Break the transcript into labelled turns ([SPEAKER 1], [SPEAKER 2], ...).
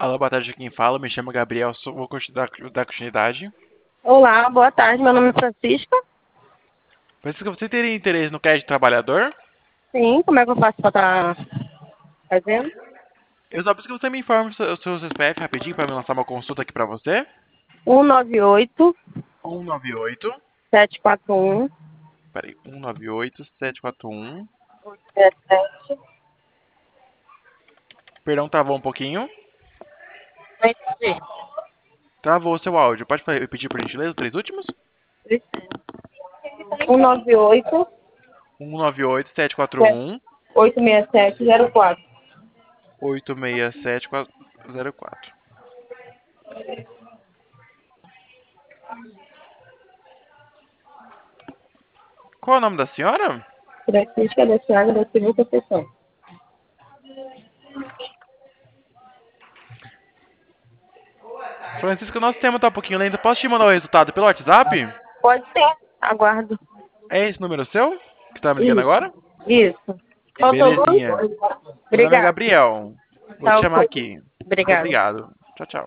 [SPEAKER 1] Alô, boa tarde, quem fala? Me chamo Gabriel, vou dar continuidade.
[SPEAKER 2] Olá, boa tarde. Meu nome é Francisca.
[SPEAKER 1] Pensa que você teria interesse no crédito trabalhador?
[SPEAKER 2] Sim, como é que eu faço para estar fazendo?
[SPEAKER 1] Eu só preciso que você me informe o seu CPF rapidinho para me lançar uma consulta aqui para você.
[SPEAKER 2] 198
[SPEAKER 1] 198,
[SPEAKER 2] 741
[SPEAKER 1] peraí, 198-741.
[SPEAKER 2] 67.
[SPEAKER 1] Perdão, travou um pouquinho.
[SPEAKER 2] Não entendi.
[SPEAKER 1] Travou o seu áudio. Pode repetir por gentileza os três últimos?
[SPEAKER 2] 198
[SPEAKER 1] 198-741.
[SPEAKER 2] 86704.
[SPEAKER 1] 86704. Qual é o nome da senhora?
[SPEAKER 2] Francisca da Chaga da Silva Conceição.
[SPEAKER 1] Francisco, nosso tema tá um pouquinho lento. Posso te mandar o resultado pelo WhatsApp?
[SPEAKER 2] Pode ser. Aguardo.
[SPEAKER 1] É esse número seu? Que tá me ligando
[SPEAKER 2] Isso.
[SPEAKER 1] agora?
[SPEAKER 2] Isso. Faltou luz?
[SPEAKER 1] Belezinha. Meu nome é
[SPEAKER 2] Obrigada.
[SPEAKER 1] Gabriel. Vou te
[SPEAKER 2] Tá
[SPEAKER 1] chamar
[SPEAKER 2] ok.
[SPEAKER 1] aqui. Muito
[SPEAKER 2] Obrigada.
[SPEAKER 1] obrigado. Tchau, tchau.